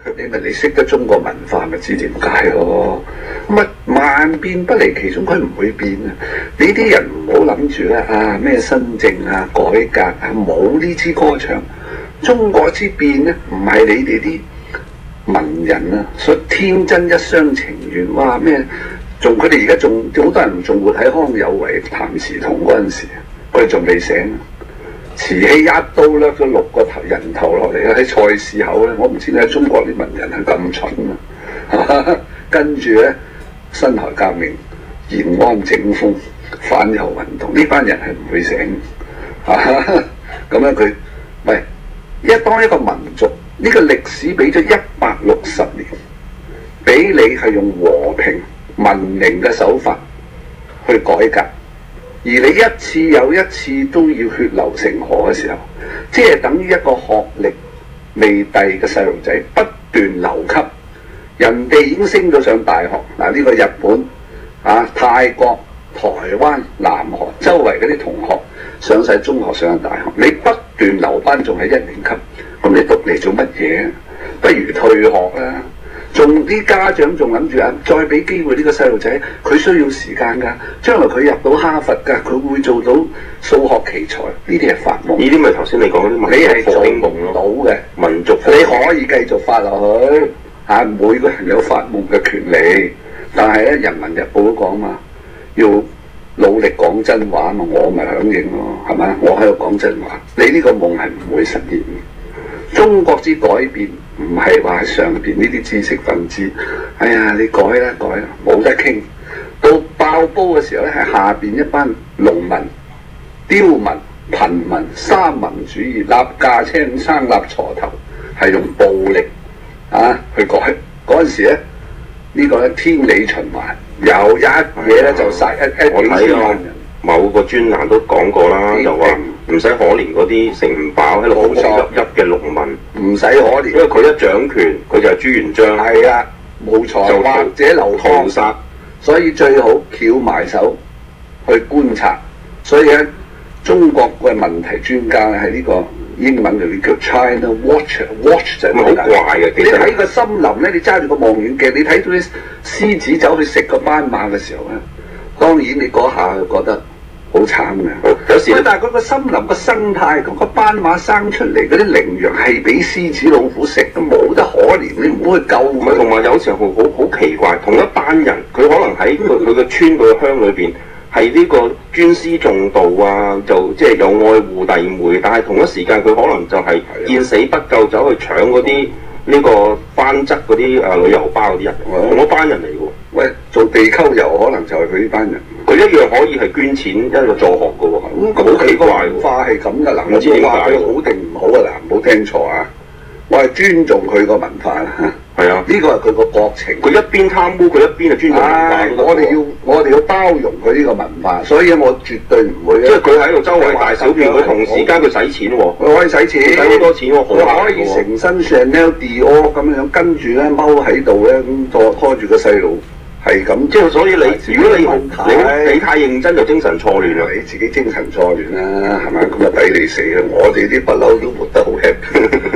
你咪識得中國文化咪知點解咯？咁啊萬變不離其宗，佢唔會變啊！你啲人唔好諗住咧啊咩新政啊改革啊，冇呢支歌唱。中國之變咧，唔係你哋啲文人啊，所天真一廂情願，哇咩？仲佢哋而家仲好多人仲活喺康有為、譚嗣同嗰陣時，佢哋仲未醒。慈禧一刀甩咗6個人頭落嚟喺菜市口咧，我唔知點解中國啲文人係咁蠢啊！跟住咧，辛亥革命、延安整風、反右運動，呢班人係唔會醒咁樣佢喂當一個民族呢個歷史俾咗160年，俾你係用和平文明嘅手法去改革。而你一次又一次都要血流成河嘅時候，即係等於一個學歷未遞嘅細路仔不斷留級，人哋已經升咗上大學。嗱，呢個日本泰國、台灣、南韓周圍嗰啲同學上晒中學、上大學，你不斷留班仲係1年級，咁你讀嚟做乜嘢？不如退學啦！仲啲家長仲諗住再俾機會呢個細路仔，佢需要時間㗎，將來佢入到哈佛㗎，佢會做到數學奇才，呢啲係發夢。呢啲咪頭先你講嗰啲民族復興夢咯，到嘅民族復興，你可以繼續發落去每個人有發夢嘅權利，但係咧《人民日報》都講嘛，要努力講真話嘛，我咪響應咯，係咪？我喺度講真話，你呢個夢係唔會實現。中國之改變唔係話喺上邊呢啲知識分子，哎呀你改啦，冇得傾。到爆煲嘅時候咧，係下邊一班農民、刁民、貧民、三民主義、立架青生、立鋤頭，係用暴力去改。嗰陣時咧，呢個咧天理循環，有一嘢咧就殺一幾千萬人。某個專欄都講過啦，就話唔使可憐嗰啲食唔飽喺度好濕鬱嘅農民，唔使可憐，因為佢一掌權，佢就係朱元璋。係啊，冇錯，就或者流湯殺，所以最好翹埋手去觀察。所以咧，中國嘅問題專家咧喺呢個英文裏邊叫 China Watch 就係好怪嘅。你喺個森林咧，你揸住個望遠鏡，你睇到啲獅子走去食個斑馬嘅時候咧，當然你嗰下就覺得好慘嘅，有時但係嗰個森林個生態，嗰個斑馬生出嚟嗰啲羚羊係俾獅子老虎食，都冇得可憐，你唔好去救佢。同埋有時候好奇怪，同一班人，佢可能喺佢嘅村佢嘅鄉裏邊係呢個尊師重道啊，就即係有愛護弟妹，但係同一時間佢可能就係見死不救，走去搶嗰啲呢個番側嗰啲旅遊巴嗰啲人，同一班人嚟嘅喎。喂，做地溝油可能就係佢呢班人。佢一樣可以係捐錢一個助學嘅喎，咁好奇怪喎！文化係咁嘅，嗱，我冇話佢好定唔好啊，嗱，唔好聽錯啊！我係尊重佢個文化啦，係啊，呢個係佢個國情。佢一邊貪污，佢一邊係尊重文化。我哋要包容佢呢個文化，所以我絕對唔會。即係佢喺度周圍大小便，佢同時間佢使錢喎，佢可以使錢，使好多錢喎，佢可以成身 Chanel Dior 咁樣跟住咧踎喺度咧，咁拖住個細路。係咁，即係所以如果你太認真就精神錯亂啦，你自己精神錯亂啦，係咪？咁啊抵你死啦！我哋啲不嬲都活得好 happy。